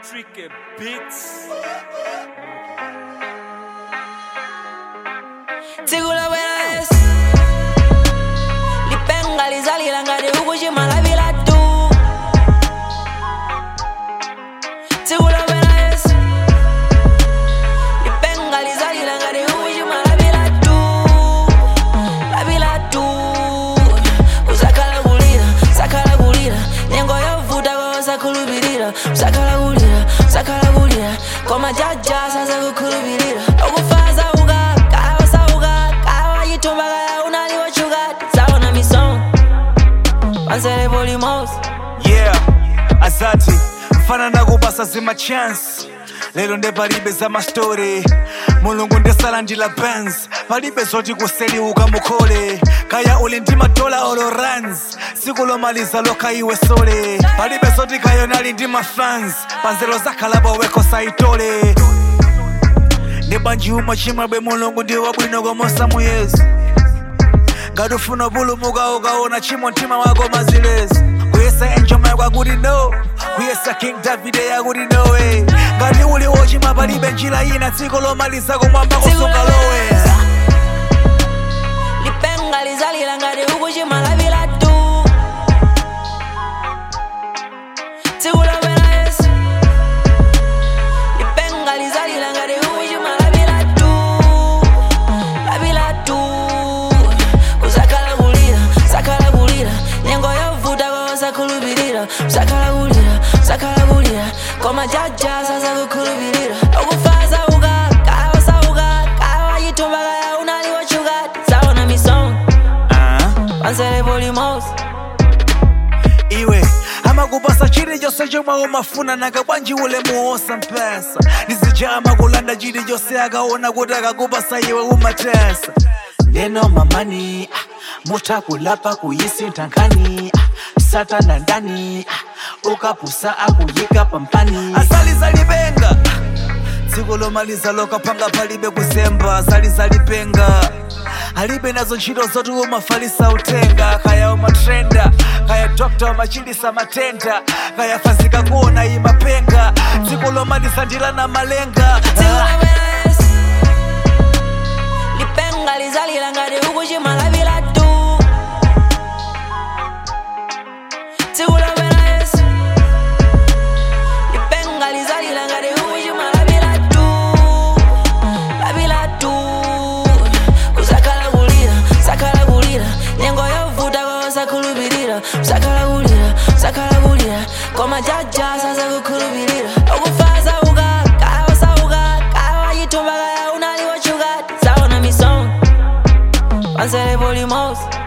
Tricky Beats. Tigula veras Lipenga lizali langari ukushima la vila tu Tigula veras Lipenga lizali langari ukushima la vila tu Usakala gulira Nyengo yovuta kwa usakulubirira Usakala gulira Koma jaja sasa kukulubirira Okufaza uga Yeah, Azati mfana nakupasa zima chance lero nde palibe za mastori mulungu ndesala ndila Benz palibe zoti kuseliuka mukhole kaya uli ndi matola olo runs siku lomaliza lokha iwe sole palibe zoti kayonali ndi mafans panzelo zakhalapo weko saitole ndi banji uma chimwebwe mulungu ndi wabwino komosa muyezi ngati ufuna pulumuka ukaona chimo mtima wako mazilezi kuyesa enjoma yakwakuti no kuyesa King David yakuti nowe ngati uli wochima palibe njira ina dziko lomaliza kumwamba kusunga lowe lipenga lizalira ngati ukuchima la vila tu Tigula veras lipenga lizalira ngati ukuchima la vila tu Sakala gulira Nyengo yovuta kwa usakulubirira Sakala gulira Koma jaja sasa kukulubirira Okufaza uga Kawa yitumba kaya unaliwa chugati Saona misong Pansele polimos iwe amakupasa chili chose chomwe umafuna nakabwanji ule muosa mpesa ndizijama kulanda chili chose akaona kuti akakupasa iwe umatesa neno mamani mutakulapa kuyisi ntankani satana ndani ukapusa akuyika pampani asalizalipenga dziko lomaliza lokapanga palibe kuzemba asalizalipenga alibe nazo ntchito zoti umafalisa utenga kaya umatrenda kaya dokta umachilisa matenda kaya fazika kuona imapenga dziko lomaliza ndilana malenga lipenga lizalira ngati ukuchima la vila tu Tigula veras lipenga lizalira ngati ukuchima la vila tu Sakala gulira Nyengo yovuta kwa usakulubirira Sakala gulira Koma jaja sasa kukulubirira Okufaza uga Kawa yitumba kaya unaliwa chugati Saona misong Pansele polimos